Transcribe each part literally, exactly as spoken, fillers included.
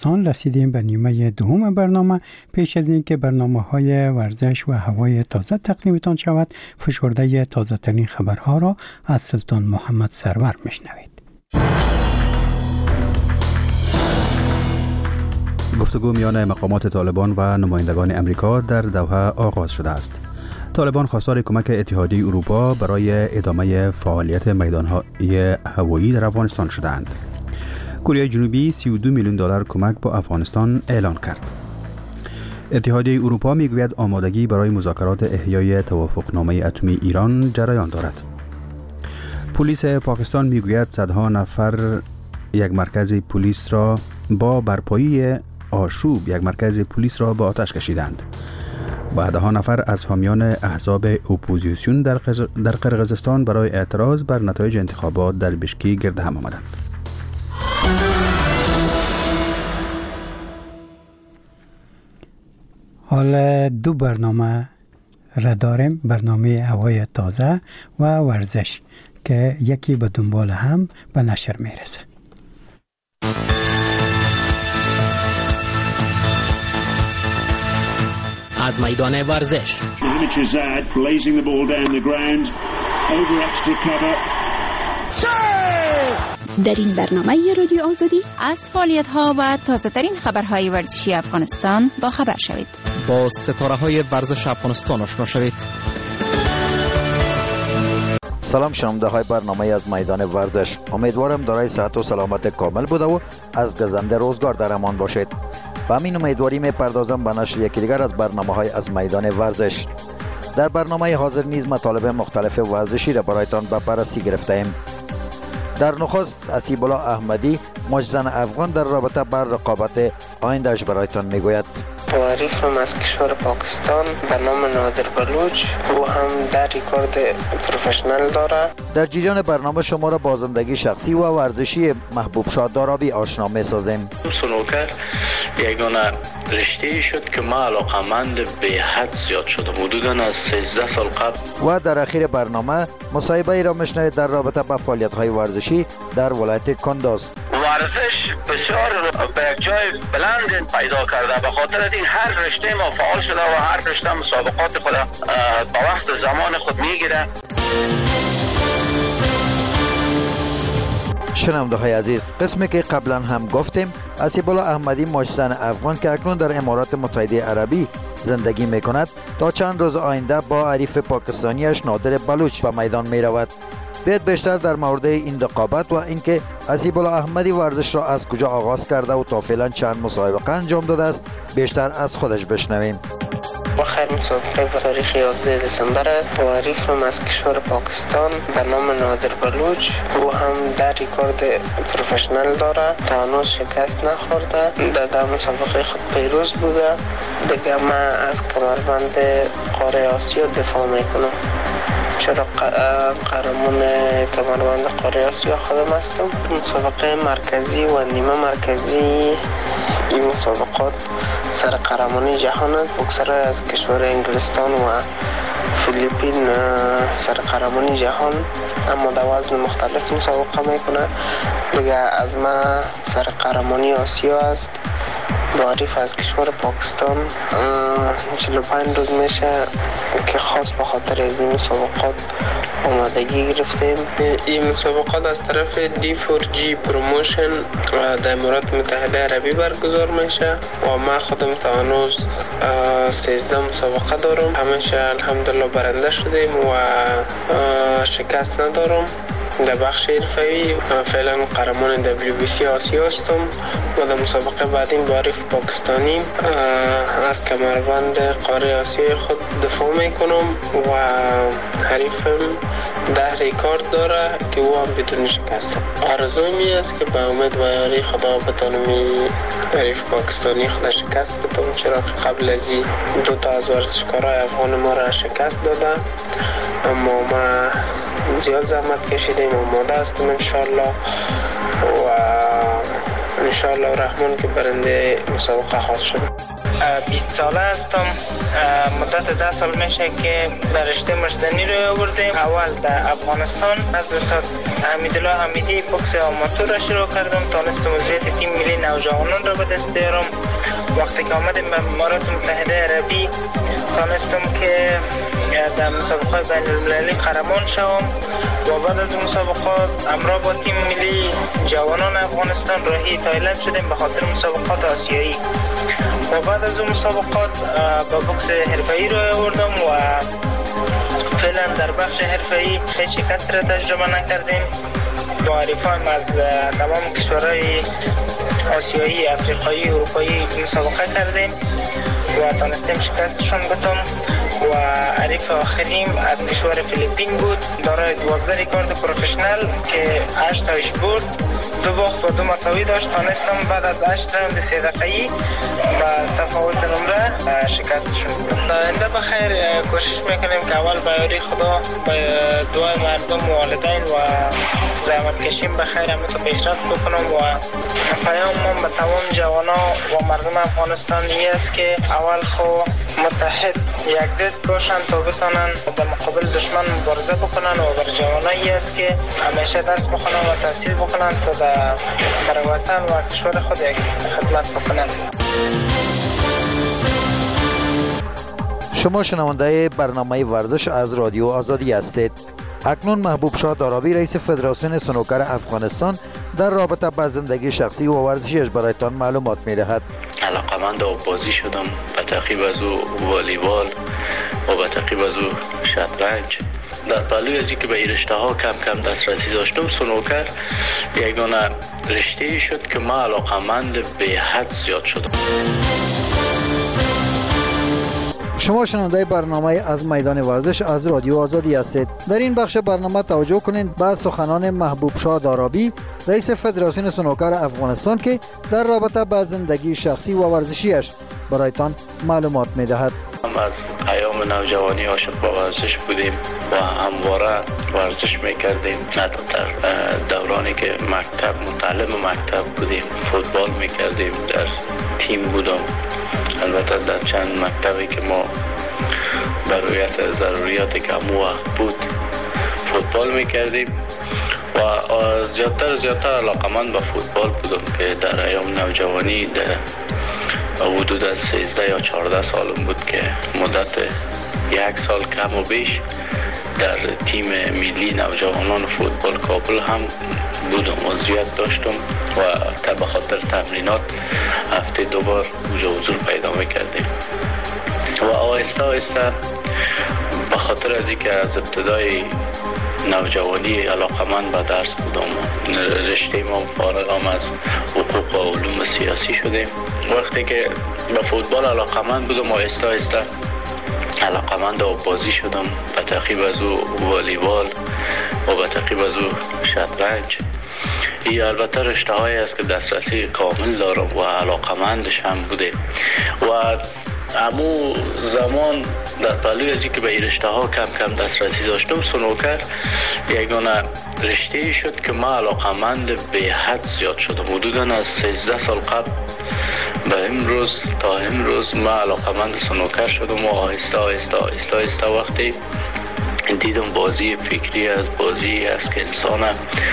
رسیدیم به نیمه دوم برنامه. پیش از این که برنامه های ورزش و هوای تازه تقدیمتان شود، فشرده تازه ترین خبرها را از سلطان محمد سرور میشنوید. گفتگو میان مقامات طالبان و نمایندگان امریکا در دوحه آغاز شده است. طالبان خواستار کمک اتحادیه اروپا برای ادامه فعالیت میدانهای هوایی در افغانستان شدند. کره جنوبی سی و دو میلیون دلار کمک با افغانستان اعلان کرد. اتحادیه اروپا میگوید آمادگی برای مذاکرات احیای توافقنامه اتمی ایران جریان دارد. پلیس پاکستان میگوید صدها نفر یک مرکز پلیس را با برپایی آشوب یک مرکز پلیس را با آتش کشیدند. و ده نفر از حامیان احزاب اپوزیسیون در در قرقیزستان برای اعتراض بر نتایج انتخابات در بشکی گرد هم آمدند. حالا دو برنامه را داریم، برنامه هوای تازه و ورزش که یکی به دنبال هم به نشر میرسه. از میدان ورزش در این برنامه رادیو آزادی از فعالیت‌ها و تازه‌ترین خبرهای ورزشی افغانستان با خبر شوید. با ستاره‌های ورزش افغانستان آشنا شوید. سلام شنونده های برنامه از میدان ورزش. امیدوارم دارای صحت و سلامت کامل بوده و از گزنده روزگار در امان باشید. با همین امیدواری میپردازم به نشر یکی دیگر از برنامه های از میدان ورزش. در برنامه حاضر نیز مطالب مختلف ورزشی را برایتان به بررسی گرفته ایم. در نخست حسیب الله احمدی مجزن افغان در رابطه بر رقابت آیندهش برایتان میگوید. معرفم از کشور پاکستان به نام نادر بلوچ، او هم در ریکورد پروفشنل داره. در جریان برنامه شما را با زندگی شخصی و ورزشی محبوب شاه دارابی آشنا می‌سازیم. سنوکر یگانه رشته‌ای شد که ما علاقه‌مند به حد زیاد شدم، حدوداً از سیزده سال قبل. و در اخیر برنامه مصاحبه ای را میشنوید در رابطه با فعالیت‌های ورزشی در ولایت کندوز. ورزش بسیار به یک جای بلند پیدا کرده، به خاطر این هر رشته ما فعال شده و هر رشته مسابقات خود با وقت زمان خود میگیره. شنونده های عزیز، قسمی که قبلا هم گفتیم، حسیب الله احمدی ماجزن افغان که اکنون در امارات متحده عربی زندگی می کند تا چند روز آینده با حریف پاکستانیش نادر بلوچ به میدان می رود. بیاید بیشتر در مورد این رقابت و اینکه حسیب الله احمدی ورزش را از کجا آغاز کرده و تا فعلا چند مسابقه انجام داده است بیشتر از خودش بشنویم. آخر مسابقه به تاریخ یازده دسامبر است. با حریفم از کشور پاکستان به نام نادر بلوچ، او هم در ریکورد پروفشنل داره، تا هنوز شکست نخورده، در ده مسابقه خود پیروز بوده. دیگه من از کمربند قاره آسیا دفاع میکنم، چرا قهرمان کمربند قاره آسیا خودم هستم. مسابقه مرکزی و نیمه مرکزی این مسابقات سر قهرمانی جهان است. بوکسر از کشور انگلستان و فیلیپین سر قهرمانی جهان، اما در وزن مختلف مسابقه میکنه. دیگه از ما سر قهرمانی آسیا است. معرف از کشور پاکستان چهل و پنج روز میشه که خاص به خاطر از این مسابقات آمادگی گرفتیم. این مسابقات از طرف دی فور جی پروموشن در امارات متحده عربی برگزار میشه و من خودم تا هنوز سیزده مسابقه دارم. همیشه الحمدلله برنده شدیم و شکست ندارم. در بخش حرفه‌ای فعلا قهرمان دبلیو بی سی آسیا هستم و در مسابقه بعدی با حریف پاکستانی از کمربند قاره آسیای خود دفاع میکنم و حریفم ده ریکارد داره که او هم بدون شکست. آرزوم این است که به امید و یاری خدا بتونم حریف پاکستانی خود شکست بدم، چرا که قبل از این دو تا از ورزشکارای افغان ما را شکست داده، اما ما زیاد زحمت کشیدیم و آماده هستم انشالله و انشاءالله الرحمن که برنده مسابقه خواهد شد. بیست ساله هستم. مدت ده سال میشه که در رشته مشتنی رو آوردیم. اول در افغانستان از استاد حمیدالله حمیدی بوکس آماتور را شروع کردم. تانستم عضویت تیم ملی نوجوانان را به دست بیارم. وقتی که آمدیم به امارات متحده عربی تانستم که در مسابقات بین المللی قهرمان شوم و بعد از مسابقات همراه با تیم ملی جوانان افغانستان راهی تایلند شدیم به خاطر مسابقات آسیایی. و بعد از اون مسابقات با بوکس حرفه‌ای رو آوردم و فعلا در بخش حرفه‌ای هیچ شکست را تجربه نکردیم. با حریفان از تمام کشورهای آسیایی، افریقایی، اروپایی مسابقه کردیم و تانستیم شکستشون بدم و حریف آخریم از کشور فیلیپین بود. دارای دوازده ریکارد پروفشنال که هشت تایش برد، دو باخت و دو مساوی داشت. تانستم بعد از هشت راوند سه دقیقه‌ای با تفاوت نمره شکستشون بدم. تا آینده بخیر کوشش میکنیم که اول به یاری خدا، به دعای مردم و والدین و زحمت کشیم بخیر همه تو پیشرفت بکنم و پیامم به تمام جوانا و مردم افغانستانی است که اول خو متحد یک دست باشن تا بتونن در مقابل دشمن مبارزه بکنن و بر جوانایی است که همیشه درس بخونن و تحصیل بکنن تا در برای وطن و کشور خود یک خدمت بکنن. شما شنونده برنامه ورزش از رادیو آزادی هستید. اکنون محبوب شاه دارابی رئیس فدراسیون سنوکر افغانستان در رابطه با زندگی شخصی و ورزشیش برایتان معلومات می‌دهد. علاقمند بازی شدم، به تعقیب از او والیبال و به تعقیب از او شطرنج. در پهلوی از اینکه به این رشته ها کم کم دسترسی داشتم، سنوکر یگانه رشته شد که ما علاقمند به حد زیاد شدم. شما شنونده برنامه از میدان ورزش از رادیو آزادی هستید. در این بخش برنامه توجه کنید به سخنان محبوب شاه دارابی رئیس فدراسیون سنوکر افغانستان که در رابطه با زندگی شخصی و ورزشیش برایتان معلومات می‌دهد. هم از ایام نوجوانی عاشق با ورزش بودیم و همواره ورزش میکردیم. حتی در دورانی که مکتب متعلم مکتب بودیم فوتبال میکردیم، در تیم بودم. البته در چند مکتبی که ما برایت ضروریاتی که همون وقت بود فوتبال میکردیم و زیادتر زیادتر علاقمند به فوتبال بودم که در ایام نوجوانی در حدود سیزده یا چهارده سالم بود که مدت یک سال کم و بیش در تیم ملی نوجوانان فوتبال کابل هم بودم، عضویت داشتم و تا به خاطر تمرینات هفته دو بار اونجا حضور پیدا میکردیم و آهسته آهسته به خاطر از اینکه از ابتدای نوجوانی علاقمند به درس بودم، رشته ما فارغم از حقوق و علوم سیاسی شدیم. وقتی که به فوتبال علاقمند بودم آهسته آهسته علاقمند به بازی شدم، به تعقیب از او والیبال و به تعقیب از او شطرنج. این البته رشته هایی است که دسترسی کامل دارم و علاقمندش هم بوده و امو زمان در پهلوی از اینکه به این رشته ها کم کم دسترسی داشتم، سنوکر یگانه رشته شد که ما علاقمند به حد زیاد شدم. حدوداً از سیزده سال قبل به امروز تا امروز ما علاقمند سنوکر شدم و آهسته آهسته آهسته آهسته وقتی دیدم بازی فکری از بازی است که انسان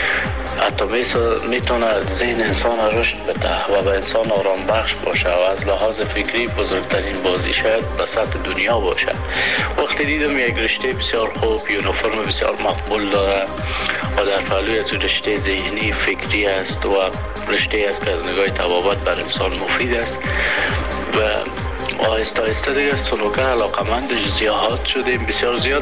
حتی میتونه ذهن انسان رشد بده و به انسان آرام بخش باشه و از لحاظ فکری بزرگترین بازی شاید به سطح دنیا باشه. وقتی دیدم یک رشته بسیار خوب، یونیفرم بسیار مقبول داره و در پهلوی از رشته ذهنی فکری است و رشته است که از نگاه طبابت بر انسان مفید است و آهسته آهسته دیگه سنوکر علاقمندش زیاد شدیم، بسیار زیاد،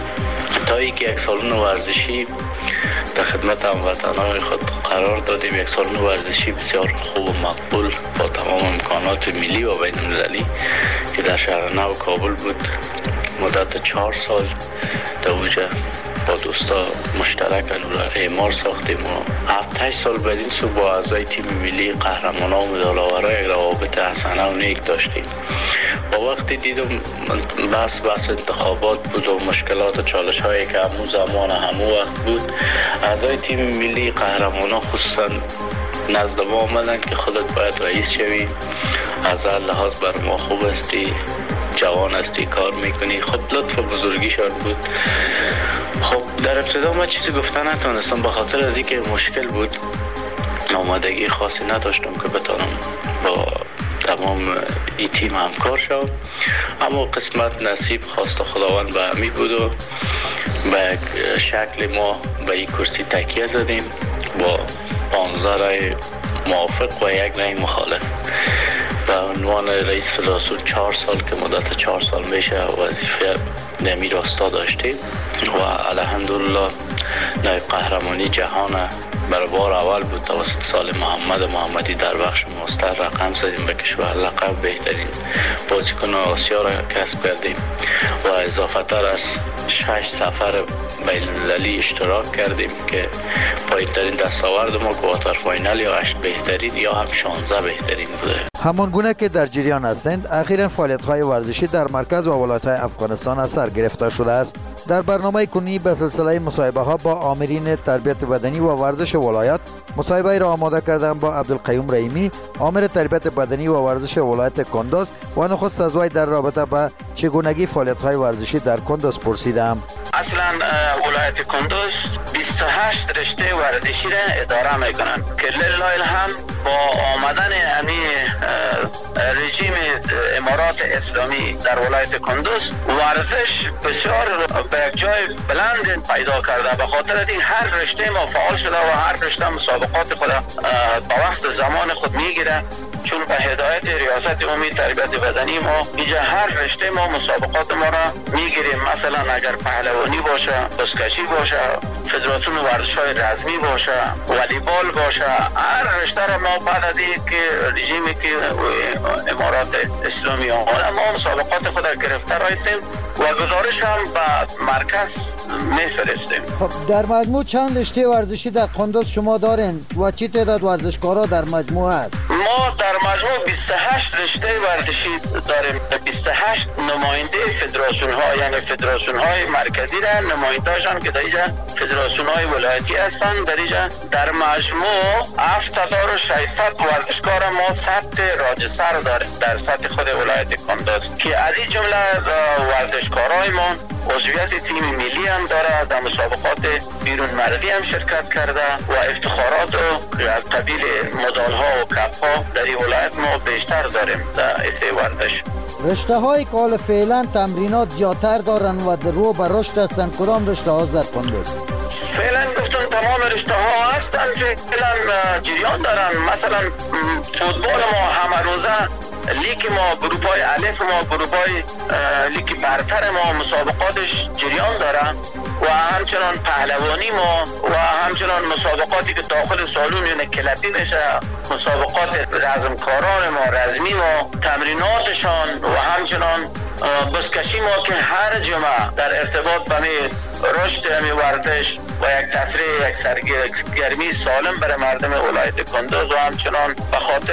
تا اینکه یک سالن ورزشی در خدمت هموطنان خود قرار دادیم. یک سالن ورزشی بسیار خوب و مقبول با تمام امکانات ملی و بین المللی که در شهر نو کابل بود. مدت چهار سال در اوجه با دوستا مشترک انو را اعمار ساختیم و هفت هشت سال بعد این سو با اعضای تیم ملی قهرمانان و مدال‌آورای یک روابط حسنه و نیک داشتیم. و وقتی دیدم بس بس انتخابات بود و مشکلات و چالش هایی که همون زمان همون وقت بود، اعضای تیم ملی قهرمانان خصوصا نزد ما آمدن که خودت باید رئیس شوی، از هر لحاظ بر ما خوب استی، جوان استی، کار میکنی. خب لطف بزرگیشان بود. خب در ابتدا ما چیزی گفتن نتونستم به خاطر از اینکه مشکل بود، آمادگی خاصی نداشتم که بتونم با تمام این تیم همکار شد. اما قسمت نصیب خواست خداوند به همی بود و به شکل ما به این کرسی تکیه زدیم با پانزده رای موافق و یک رای مخالف. به عنوان رئیس فدراسیون چهار سال که مدت چهار سال میشه وظیفه نمی راستا داشتیم و الحمدلله نایب قهرمانی جهان برای بار اول بود توسط سال محمد محمدی در بخش مستر رقم زدیم به کشور، لقب بهترین بازیکن آسیا را کسب کردیم و اضافه تر از شش سفر بین‌المللی اشتراک کردیم که پایین‌ترین دستاورد ما کوارتر فاینال یا هشت بهترین یا هم شانزده بهترین بوده. همان گونه که در جریان هستند، اخیراً فعالیت‌های ورزشی در مرکز و ولایت‌های افغانستان از سر گرفته شده است. در برنامه کنونی به سلسله مصاحبه‌ها با آمرین تربیت بدنی و ورزش ولایت، مصاحبه را آماده کردم با عبدالقیوم رحیمی، آمر تربیت بدنی و ورزش ولایت کندز و نخست از وی در رابطه به چگونگی فعالیت‌های ورزشی در کندز پرسیدم. اصلا ولایت کندز بیست و هشت رشته ورزشی را اداره میکنن که لله هم با آمدن امی رژیم امارات اسلامی در ولایت کندز ورزش بسیار به جای بلند پیدا کرده. به خاطر این هر رشته ما فعال شده و هر رشته مسابقات خود با وقت زمان خود میگیره، چون به هدایت ریاست عمومی تربیت بدنی ما اینجا هر رشته ما مسابقات ما را میگیریم. مثلا اگر پهلوانی باشه، بزکشی باشه، فدراسیون ورزش‌های رزمی باشه، والیبال باشه، هر رشته را ما بعد از که رژیمی که امارات اسلامی آمده ما مسابقات خود را گرفته رایستیم و گزارش هم به مرکز میفرستیم. خب در مجموع چند رشته ورزشی در کندز شما دارین و چی تعداد ورزشکارا در مجموع است؟ ما در مجموع بیست و هشت رشته ورزشی داریم. بیست و هشت نماینده فدراسیون ها، یعنی فدراسیون های مرکزی را نماینده‌شان که در اینجا فدراسیون های ولایتی هستند. در اینجا در مجموع هفت هزار و ششصد ورزشکار ما سطح راجسر داریم در سطح خود ولایت کندز که از این جمله ورزشکارای ما عضویت تیم ملی هم داره، در مسابقات بیرون مرزی هم شرکت کرده و افتخارات که از قبیل مدال ها و کپ ها در این ولایت ما بیشتر داریم در ایسه ورزش. رشته های که حال فعلا تمرینات زیادتر دارن و در رو به رشد هستن، کدام رشته ها در کندز؟ فعلا گفتم تمام رشته ها هستن فعلا جریان دارن. مثلا فوتبال ما همه روزه لیگ ما، گروپ های الف ما، گروپ های لیگ برتر ما مسابقاتش جریان داره و همچنان پهلوانی ما و همچنان مسابقاتی که داخل سالون یعنی کلبی میشه، مسابقات رزمکاران ما، رزمی ما، تمریناتشان و همچنان بزکشی ما که هر جمعه در ارتباط به رشد همی ورزش و یک تفریح، یک سرگرمی سالم برای مردم ولایت کندز و همچنان به خاطر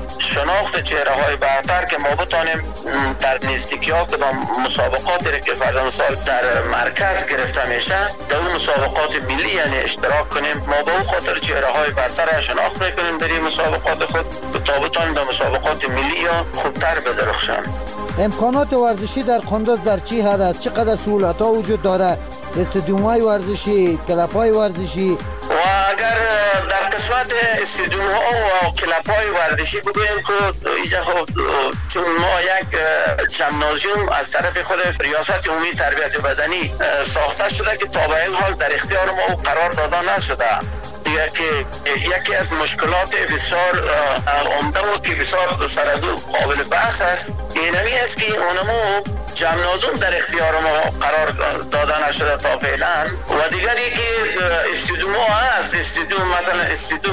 شناخت چهره های برتر که ما بتانیم در نزدیکی ها کدام مسابقاتی که فرض مثال در مرکز گرفته میشه در اون مسابقات ملی یعنی اشتراک کنیم. ما به اون خاطر چهره های برتر را شناخت میکنیم در این مسابقات خود تا بتانیم در مسابقات ملی ها خوبتر بدرخشن. امکانات ورزشی در کندز در چی حد است؟ چقدر سهولت ها وجود داره؟ استادیوم های ورزشی، کلپ های ورزشی و اگر در قسمت استادیوم ها و کلپ های ورزشی بگویم که اینجا چون ما یک جمنازیوم از طرف خود ریاست عمومی تربیت بدنی ساخته شده که تا به این حال در اختیار ما قرار داده نشده دیگه، که یکی از مشکلات بسیار عمده و که بسیار سردو قابل بحث است اینمی است که اونمو جمنازیوم در اختیار ما قرار داده نشده تا فعلا و دیگری که استادیوم ها هست. استادیوم مثلا استادیوم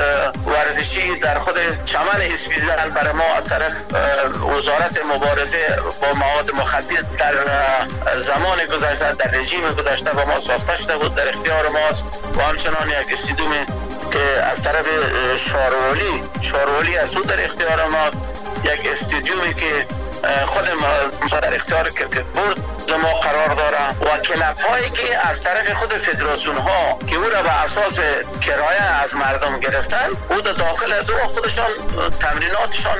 ورزشی در خود چمن اسپیزن برای ما از طرف وزارت مبارزه با مواد مخدر در زمان گذشته در رژیم گذشته با ما ساخته شده بود، در اختیار ماست و همچنان یک استادیوم که از طرف شاروالی شاروالی از او در اختیار ماست، یک استادیومی که خود ما در اختیار کرکت بورد ما قرار داره و کلب هایی که از طرف خود فدراسیون ها که او را به اساس کرایه از مردم گرفتن، او در داخل از او خودشان تمریناتشان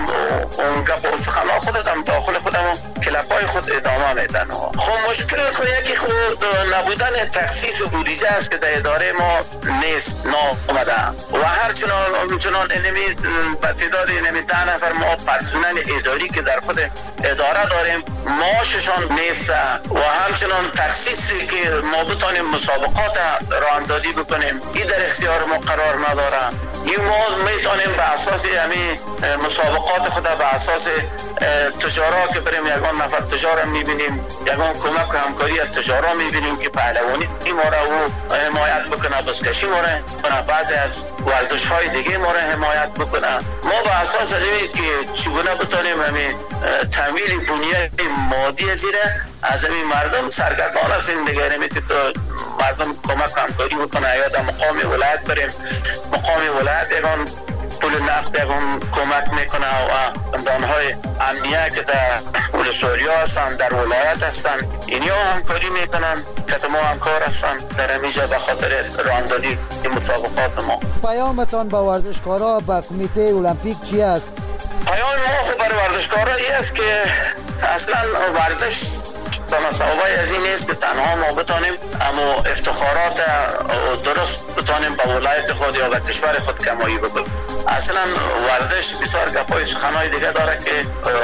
و اون گپ و سخنان خودم داخل خودم کلب های خود ادامه میدن. خب مشکل خود یکی خود نبودن تخصیص و بودجه است که در اداره ما نیست، نامده و هر چنان چنان انمی به تعداد انمی ده نفر ما پرسنل اداری که در خود اداره داریم معاششان نیست و همچنان تخصیصی که ما بتانیم مسابقات راه اندازی بکنیم این در اختیار ما قرار نداره. این ما میتونیم به اساس همین مسابقات خود به اساس تجارا که بریم یگان نفر تجارا میبینیم، یگان کمک و همکاری از تجارا میبینیم که پهلوانی این ما را او حمایت بکنه، بزکشی ما را، بعضی از ورزش های دیگه ما را حمایت بکنه. ما به اساس از این که چگونه بتونیم همین تمویل بنیه مادی زیره از همین مردم سرگردان هستیم دیگه، نمی که تو مردم کمک همکاری بکنه یا در مقام ولایت بریم، مقام ولایت یکان پول نقد یکان کمک میکنه و اندانهای امنیه که در ولسوریا هستن در ولایت هستن اینیا همکاری میکنن که ما همکار هستن در همیشه به خاطر راندازی مسابقات ما. پیامتان با ورزشکارا با کمیته المپیک چی است؟ پیام ما خب برای ورزشکارا این است که اصلا ورزش به مسابقه از این نیست که تنها ما بتانیم اما افتخارات درست بتانیم به ولایت خود یا به کشور خود کمایی بکنیم. اصلا ورزش بسیار گپای سخنهای دیگه داره که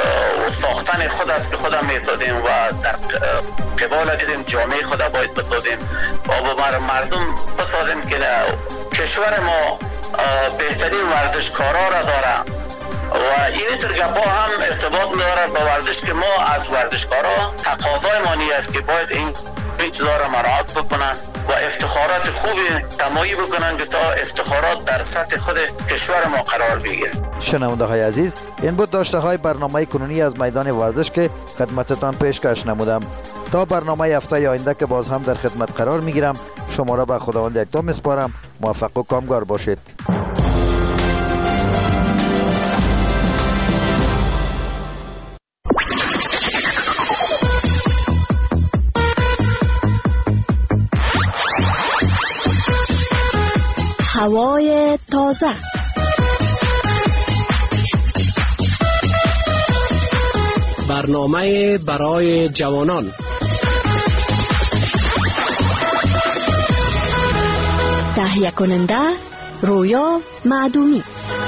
ساختن خود است که خودم میتادیم و در قبال دیدیم جامعه خود باید بسازیم و با مردم بسازیم که کشور ما بهترین ورزشکارا را داره و این تر گپا هم ارتباط داره با ورزش که ما از ورزشکارا تقاضای مانی است که باید این این چیزا را مراعات بکنن و افتخارات خوبی تمایی بکنن که تا افتخارات در سطح خود کشور ما قرار بگیره. شنونده های عزیز، این بود داشته های برنامه کنونی از میدان ورزش که خدمتتان پیشکش نمودم. تا برنامه هفته آینده که باز هم در خدمت قرار میگیرم، شما را به خداوند یکتا میسپارم. موفق و کامگار باشید. هوای تازه، برنامه برای جوانان، تهیه کننده رویا معدومی.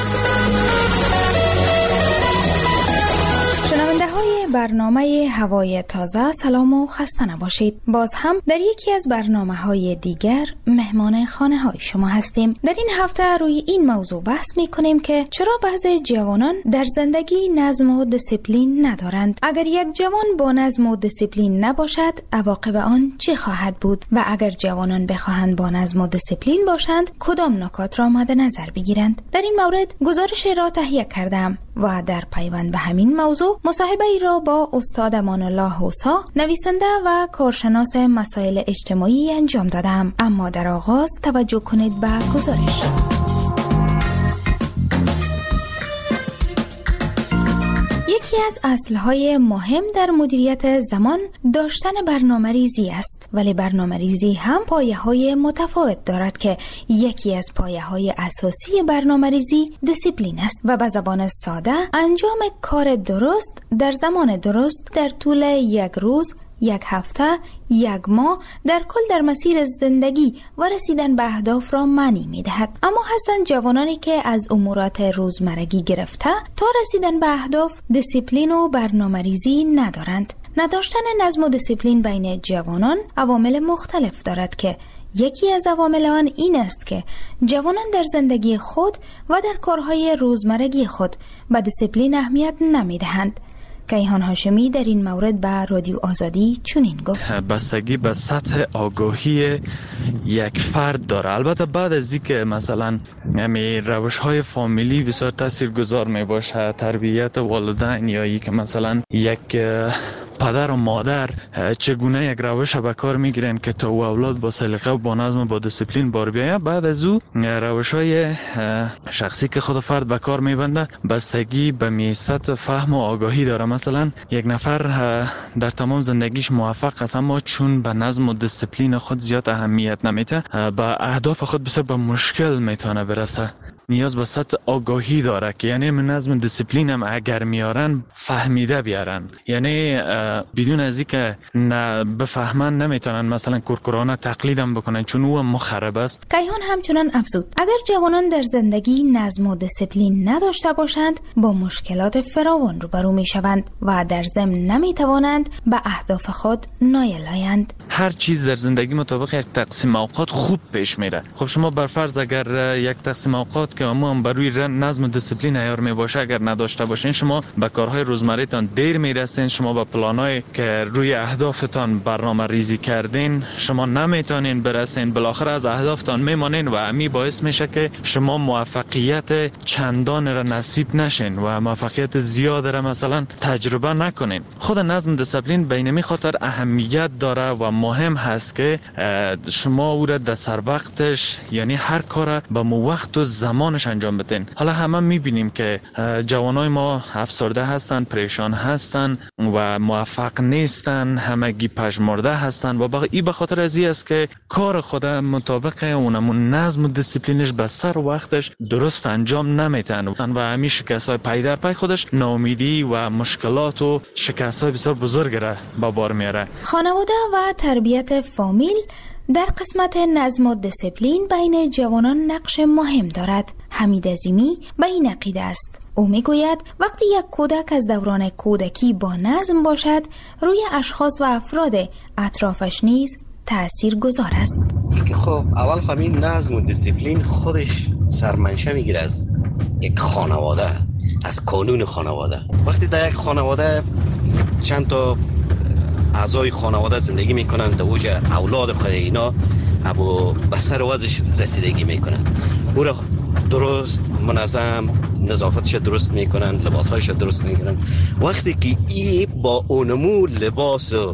شنونده های برنامه هوای تازه سلام و خسته نباشید. باز هم در یکی از برنامه های دیگر مهمان خانه های شما هستیم. در این هفته روی این موضوع بحث می کنیم که چرا بعضی جوانان در زندگی نظم و دیسیپلین ندارند. اگر یک جوان با نظم و دیسیپلین نباشد عواقب آن چه خواهد بود و اگر جوانان بخواهند با نظم و دیسیپلین باشند کدام نکات را مد نظر بگیرند. در این مورد گزارش را تهیه کردم و در پیوند به همین موضوع مصاحبه ای را با استاد امان الله حوسا، نویسنده و کارشناس مسائل اجتماعی انجام دادم. اما در آغاز توجه کنید به گزارش. یکی از اصلهای مهم در مدیریت زمان داشتن برنامه ریزی است، ولی برنامه ریزی هم پایه های متفاوت دارد که یکی از پایه های اساسی برنامه ریزی دیسیپلین است و به زبان ساده انجام کار درست در زمان درست در طول یک روز، یک هفته، یک ماه، در کل در مسیر زندگی و رسیدن به اهداف را معنی می دهد. اما هستند جوانانی که از امورات روزمرگی گرفته تا رسیدن به اهداف دیسیپلین و برنامه ریزی ندارند. نداشتن نظم و دیسیپلین بین جوانان عوامل مختلف دارد که یکی از عوامل آن این است که جوانان در زندگی خود و در کارهای روزمرگی خود به دیسیپلین اهمیت نمی دهند. کیهان هاشمی در این مورد به رادیو آزادی چنین گفت: بستگی به سطح آگاهی یک فرد داره. البته بعد از اینکه مثلا همین روش های فامیلی بسیار تاثیرگذار می باشه، تربیت والدین یا ای که مثلا یک پدر و مادر چگونه یک روش به کار میگیرن که تا او اولاد با سلیقه و با نظم و با دیسیپلین بار بیاید. بعد از او روش های شخصی که خود فرد به کار میبنده بستگی به میزان فهم و آگاهی داره. مثلا یک نفر در تمام زندگیش موفق است، اما چون به نظم و دیسیپلین خود زیاد اهمیت نمیده به اهداف خود بسیار به مشکل میتونه برسه. نیاز به سطح آگاهی داره که یعنی من نظم دیسیپلین هم اگر میارن فهمیده بیارن، یعنی بدون از اینکه نه بفهمن نمیتونن مثلا کورکورانه تقلیدم بکنن چون او مخرب است. کیهان همچنان افزود اگر جوانان در زندگی نظم و دیسیپلین نداشته باشند با مشکلات فراوان روبرو میشوند و در ضمن نمیتوانند به اهداف خود نایل آیند. هر چیز در زندگی مطابق یک تقسیم اوقات خوب پیش میره. خب شما بر فرض اگر یک تقسیم اوقات که اما هم بر روی نظم و دیسیپلین عیار می باشه اگر نداشته باشین شما به کارهای روزمره‌تان دیر میرسین، شما به پلانایی که روی اهدافتان برنامه ریزی کردین شما نمیتونین برسین، بالاخره از اهدافتان میمانین و امی باعث میشه که شما موفقیت چندان را نصیب نشین و موفقیت زیاد را مثلا تجربه نکنین. خود نظم و دیسیپلین به این خاطر اهمیت داره و مهم هست که شما او را در سر وقتش یعنی هر کار به وقت و زمانش انجام بدین. حالا همه میبینیم که جوانای ما افسرده هستن، پریشان هستن و موفق نیستن، همگی پژمرده هستن و این به خاطر از این است که کار خود مطابق اونمون نظم و دیسیپلینش به سر وقتش درست انجام نمیتن و همین شکست‌های پی در پی خودش ناامیدی و مشکلات و شکست‌های بسیار بزرگ را به بار میاره. خانواده و تربیت فامیل در قسمت نظم و دیسیپلین بین جوانان نقش مهم دارد. حمید عظیمی به این عقیده است. او میگوید وقتی یک کودک از دوران کودکی با نظم باشد روی اشخاص و افراد اطرافش نیز تأثیر گذار است. که خب اول همین نظم و دیسیپلین خودش سرمنشه میگیره از یک خانواده، از قانون خانواده. وقتی در یک خانواده چند تا اعضای خانواده زندگی میکنن در اوج اولاد خود اینا ابو به سر وضعش رسیدگی میکنن، او را درست منظم نظافتش درست میکنن، لباسهایش درست میکنن. وقتی که ای با اونمو لباس و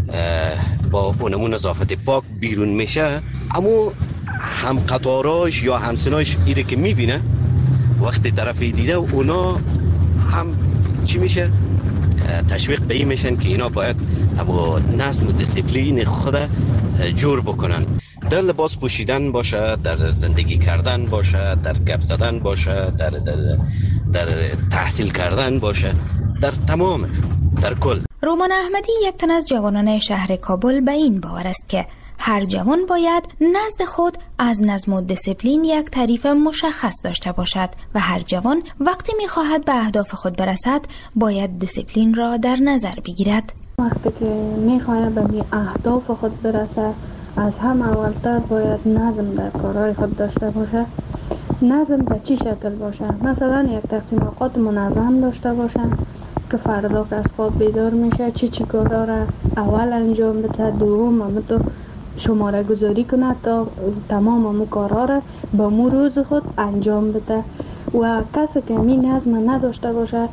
با اونمو نظافت پاک بیرون میشه اما هم قطاراش یا همسناش ایره که میبینه وقتی طرفی دیده اونا هم چی میشه تشویق به این میشن که اینا باید اما نظم و دیسیپلین خود جور بکنن. در لباس پوشیدن باشه، در زندگی کردن باشه، در گپ زدن باشه، در, در, در تحصیل کردن باشه، در تمام در کل. رومان احمدی یک تن از جوانان شهر کابل به این باور است که هر جوان باید نزد خود از نظم و دیسیپلین یک تعریف مشخص داشته باشد و هر جوان وقتی می‌خواهد به اهداف خود برسد باید دیسیپلین را در نظر بگیرد. وقتی که می‌خواهد به اهداف خود برسد از هم اولتر باید نظم در کارهای خود داشته باشه. نظم به چی شکل باشه؟ مثلا یک تقسیم اوقات منظم داشته باشه که فردا که از خواب بیدار میشه چی چی کارا را اول انجام بده، دوم هم تو شماره گذاری کنه تا تمام همو کارا را با مو روز خود انجام بده. و کسی که می نظم نداشته باشه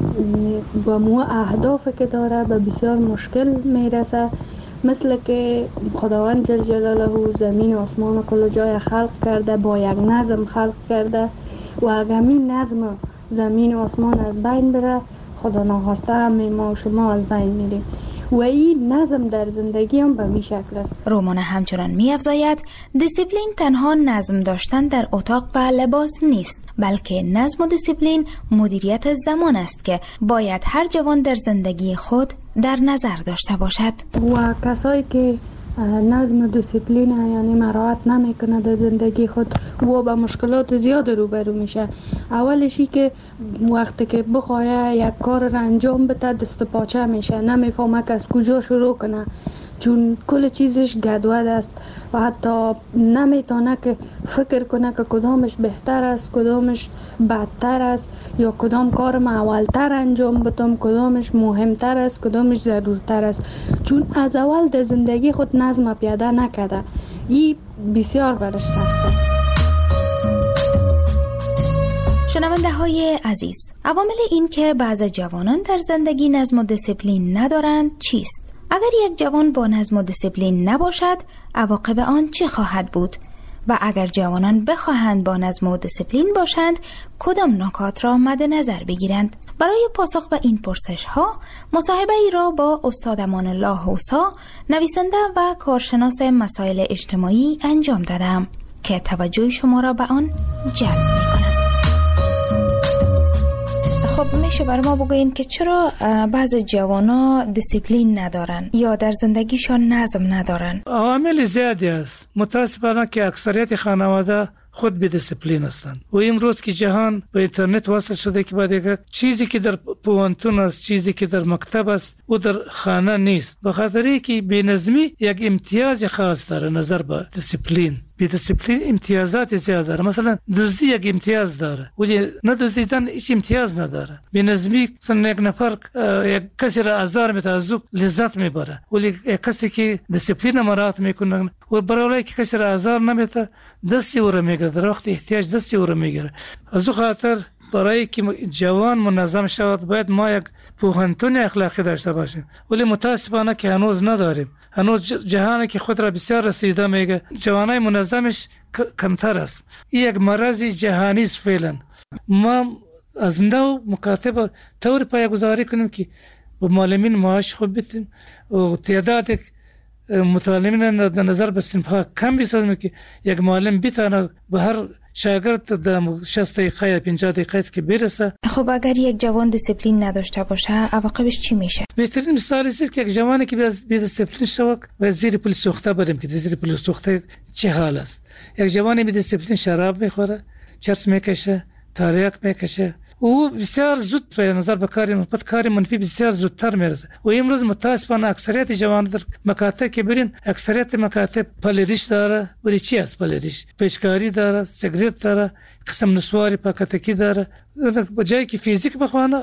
با مو اهدافی که داره به بسیار مشکل میرسه. مثل که خداوند جل جلاله زمین و آسمان و کل جای خلق کرده با یک نظم خلق کرده و اگر این نظم زمین و آسمان از بین بره خدا ناخواسته همه ما و شما از بین میریم و این نظم در زندگی هم به می شکل است. رومان همچنان می افزاید دیسیپلین تنها نظم داشتن در اتاق و لباس نیست بلکه نظم و دیسیپلین مدیریت زمان است که باید هر جوان در زندگی خود در نظر داشته باشد. و کسایی که نظم و دیسیپلین یعنی مراعات نمیکنه در زندگی خود و با مشکلات زیاد روبرو میشه. اولشی که وقتی که بخواه یک کار را انجام بده دست پاچه میشه، نمیفهمه که از کجا شروع کنه چون کل چیزش گدود است و حتی نمیتونه که فکر کنه که کدامش بهتر است کدامش بدتر است یا کدام کار ما اولتر انجام بدم، کدامش مهمتر است کدامش ضرورتر است چون از اول در زندگی خود نظم پیاده نکرده. این بسیار برش سخت است. شنونده های عزیز، عوامل این که بعض جوانان در زندگی نظم و دیسیپلین ندارند چیست؟ اگر یک جوان با نظم و دیسیپلین نباشد، عواقب آن چه خواهد بود؟ و اگر جوانان بخواهند با نظم و دیسیپلین باشند، کدام نکات را مد نظر بگیرند؟ برای پاسخ به این پرسش ها مصاحبه ای را با استاد امان الله حوسا، نویسنده و کارشناس مسائل اجتماعی انجام دادم که توجه شما را به آن جلب می‌کنم. خب میشه برای ما بگوین که چرا بعض جوانا دیسیپلین ندارن یا در زندگیشان نظم ندارن؟ عوامل زیادی است. متاسفانه که اکثریت خانواده خود به دیسیپلین هستند و امروز که جهان به اینترنت وصل شده که بعد یک چیزی که در پوانتون است، چیزی که در مکتب است و در خانه نیست، به خاطر اینکه بی‌نظمی یک امتیاز خاص داره نظر به دیسیپلین. بی دیسیپلین امتیازات زیاد داره. مثلا دزدی یک امتیاز داره ولی ندزدیدن هیچ امتیاز نداره. بی‌نظمی مثلا یک نفر یک کسی را آزار میده، از او لذت میبره، ولی یک کسی که دیسیپلین مراعات میکنه و برای که کسی را آزار نمیده دستی او را میگیره، در وقت احتیاج دستی او را میگیره. از او خاطر برای که جوان منظم شود باید ما یک پوهنتون اخلاقی داشته باشیم، ولی متاسفانه که هنوز نداریم. هنوز جهانی که خود را بسیار رسیده میگه جوانای منظمش کمتر است. این یک مرض جهانی است فعلا. ما از نو مکاتب طور پایه‌گذاری کنیم که به معلمین معاش خوب بدیم و تعداد متعلمین در نظر به صنف‌ها کم بسازیم که یک معلم بتواند به هر شاگرد در شصت دقیقه یا پنجاه دقیقه که برسه. خب اگر یک جوان دیسیپلین نداشته باشه عواقبش چی میشه؟ بهترین مثال است که یک جوانی که بی دیسیپلین شود و زیر پل سوخته بریم که زیر پل سوخته چه حال است. یک جوانی بی دیسیپلین شراب میخوره، چرس میکشه، تریاک میکشه، او بسیار زود به نظر به کاری مثبت کاری منفی بسیار زودتر میرسه. و امروز متاسفانه اکثریت جوانان در مکاتب که برین، اکثریت مکاتب پلیریش داره. ولی چی است پلیریش؟ پیچکاری داره، سیگریت داره، قسم نسواری پاکتکی داره. به جایی که فیزیک بخوانه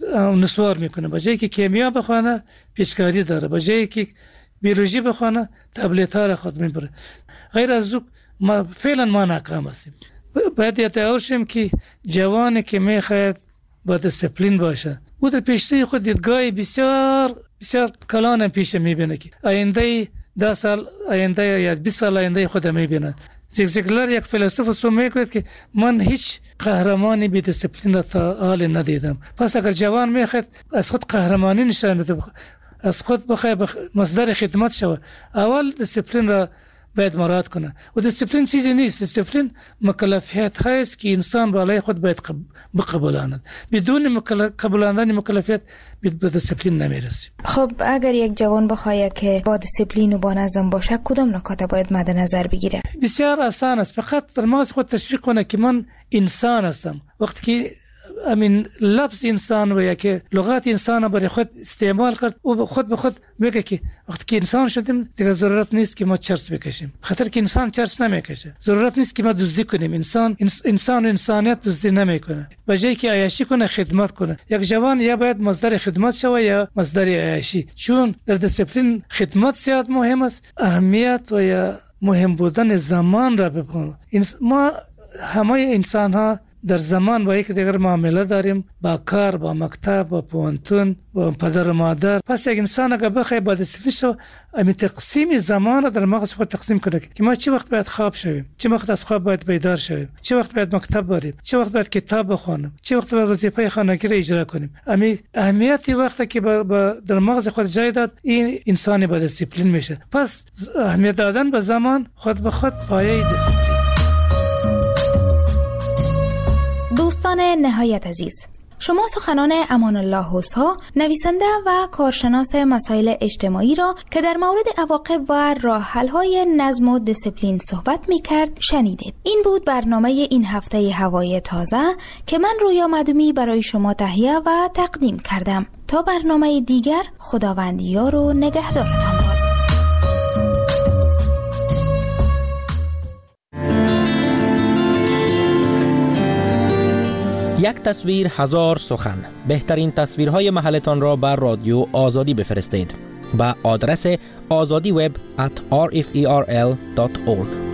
نسوار میکنه، به جایی که کیمیا بخوانه پیچکاری داره، به جایی که بیولوژی بخوانه تبلیت ها را خود میبره. غیر از او ما فعلا ما ناکام هستیم. باید یادآور شیم که جوانی که میخواهد با دیسیپلین باشه او در پیشروی خود دیدگاه بسیار بسیار کلان پیش میبینه که آینده ده سال آینده یا بیست سال آینده خود میبینه. زیگزیگلر یک فیلسوف سو میگه که من هیچ قهرمانی بی دیسیپلین را تا حال ندیدم. پس اگر جوان میخواد از خود قهرمانی نشان بده، از خود بخواد مصدر خدمت شود، اول دیسیپلین را باید مراعات کنه. و دیسیپلین چیزی نیست. دیسیپلین مکلفیت هست که انسان بالای خود باید بقبولاند. بدون قبولاندن مکلفیت به دیسیپلین نمیرسیم. خب اگر یک جوان بخواد که با دیسیپلین و با نظم باشه کدام نکات باید مد نظر بگیره؟ بسیار آسان است. فقط در مغز خود تشویق کنه که من انسان هستم. وقتی که امین لفظ انسان و یا که لغت انسان برای خود استعمال کرد و خود به خود میگه که وقتی که انسان شدیم دیگه ضرورت نیست که ما چرس بکشیم، خاطر که انسان چرس نمیکشه. ضرورت نیست که ما دزدی کنیم. انسان انسان و انسانیت دزدی نمیکنه. به جای که عیاشی کنه خدمت کنه. یک جوان یا باید مصدر خدمت شوه یا مصدر عیاشی، چون در دیسیپلین خدمت زیاد مهم است. اهمیت و یا مهم بودن زمان را بپنه. ما همه انسان ها در زمان با یک دیگر معامله داریم، با کار، با مکتب، با پوانتون، با پدر و مادر. پس یک انسان اگر بخواد با دیسیپلین شو امی تقسیم زمان را در مغز خود تقسیم کنه که ما چه وقت باید خواب شویم، چه وقت از خواب باید بیدار شویم، چه وقت باید مکتب بریم، چه وقت باید کتاب بخونیم، چه وقت باید وظیفه خانگی را اجرا کنیم. امی اهمیتی وقتی که با, با در مغز خود جای داد این انسانی با دیسیپلین میشه. پس اهمیت دادن به زمان خود به خود پایه دیسیپلین. دوستان نهایت عزیز، شما سخنان امان الله حوسا، نویسنده و کارشناس مسائل اجتماعی را که در مورد عواقب و راه حل‌های نظم و دیسیپلین صحبت می‌کرد شنیدید. این بود برنامه این هفته هوای تازه که من رویا مدومی برای شما تهیه و تقدیم کردم. تا برنامه دیگر، خداوند یار و نگهدارتان باد. یک تصویر هزار سخن. بهترین تصویرهای محلتان را بر رادیو آزادی بفرستید. با آدرس آزادی وب ات آر اف ای آر ال دات اورگ.